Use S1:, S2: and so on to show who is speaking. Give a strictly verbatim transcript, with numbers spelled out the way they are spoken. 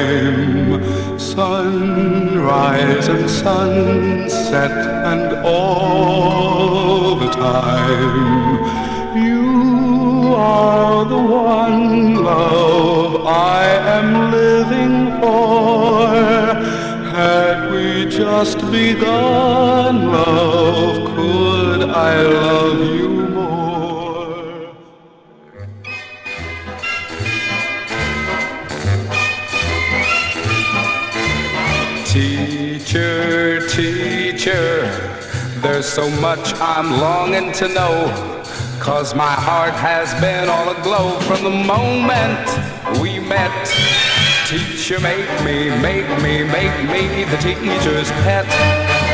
S1: time. Sunrise and sunset and all the time. You are the one, love, I am living for. Had we just begun, love, could I love you more? Teacher, teacher, there's so much I'm longing to know, 'cause my heart has been all aglow from the moment we met. Teacher, make me, make me, make me the teacher's pet.